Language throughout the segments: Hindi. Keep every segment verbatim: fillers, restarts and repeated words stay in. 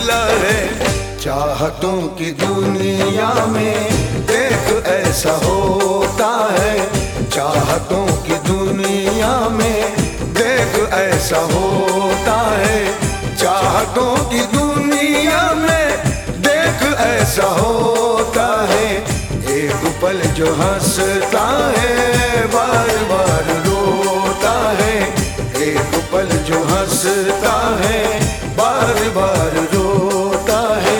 मिला है। चाहतों की दुनिया में देख ऐसा होता है, चाहतों की दुनिया में देख ऐसा होता है, चाहतों की दुनिया में देख ऐसा होता है। एक पल जो हंसता है बार बार रोता है, एक पल जो हंसता है बार बार रोता है।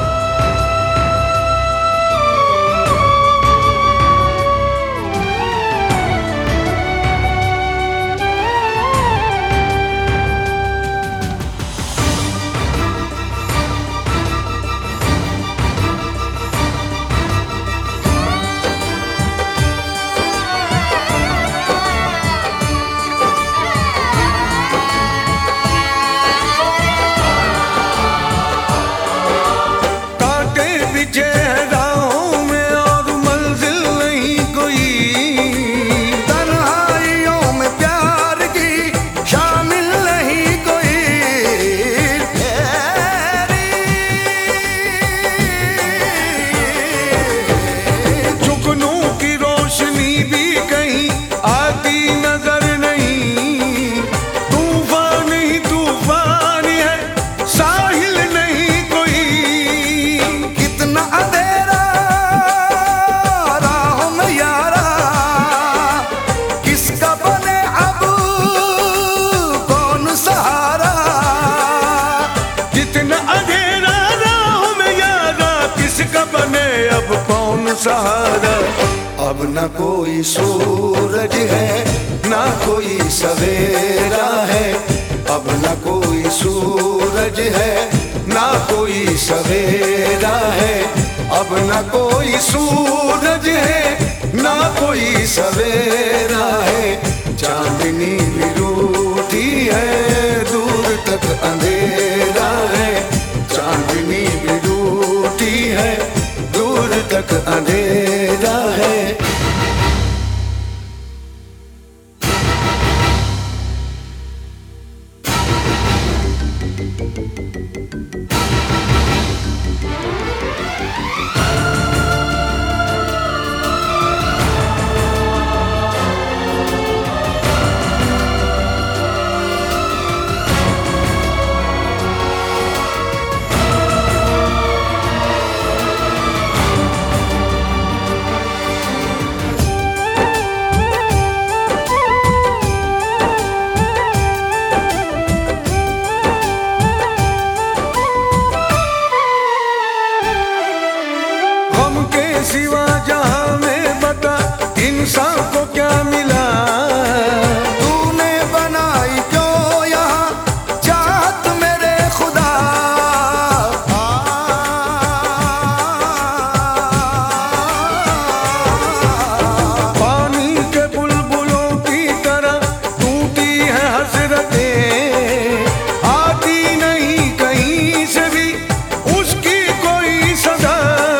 सहारा अब न कोई सूरज है ना कोई सवेरा है, अब न कोई सूरज है ना कोई सवेरा है, अब न कोई सूरज है ना कोई सवेरा है। चांदनी भी रूठी है दूर तक अंधेरा है, चांदनी भी रूठी है दूर तक अंधेरा है। सिवा जहां में बता इंसान को क्या मिला, तूने बनाई क्यों यहाँ चाहत मेरे खुदा। पानी के बुलबुलों की तरह टूटी है हसरतें, आती नहीं कहीं से भी उसकी कोई सदा।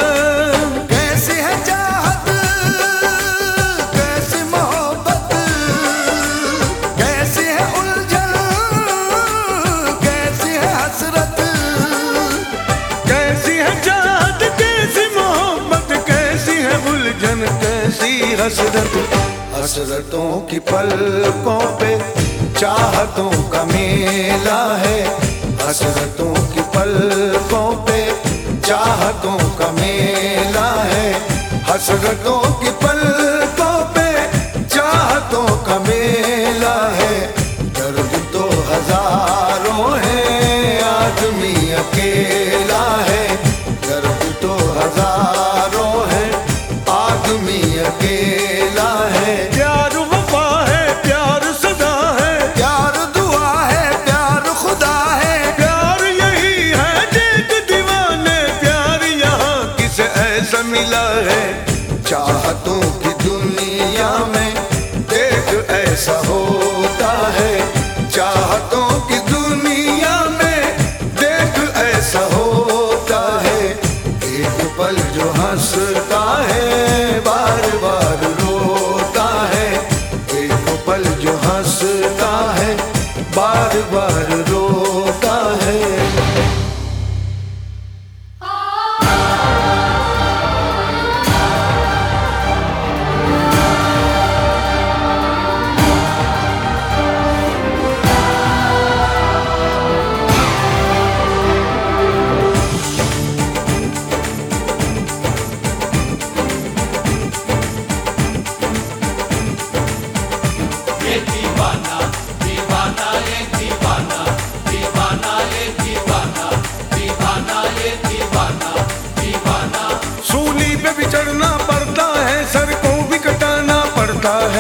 कैसी हसरत हसरतों की पलकों पे चाहतों का मेला है, हसरतों की पलकों पे चाहतों का मेला है, हसरतों की पलकों पे चाहतों का मेला है। दर्द तो हजारों है आदमी अकेला है, दर्द तो हजारों है आदमी अकेला है। प्यार वफा है प्यार सदा है, प्यार दुआ है प्यार खुदा है, प्यार यही है देख दीवाने, प्यार यहाँ किसे ऐसा मिला है। चाहतों की दुनिया में देख ऐसा होता है, चाहतों की दुनिया में देख ऐसा होता है। एक पल जो हंसता है बार बार रोता है, एक पल जो हंसता है बार बार रोता है। जाता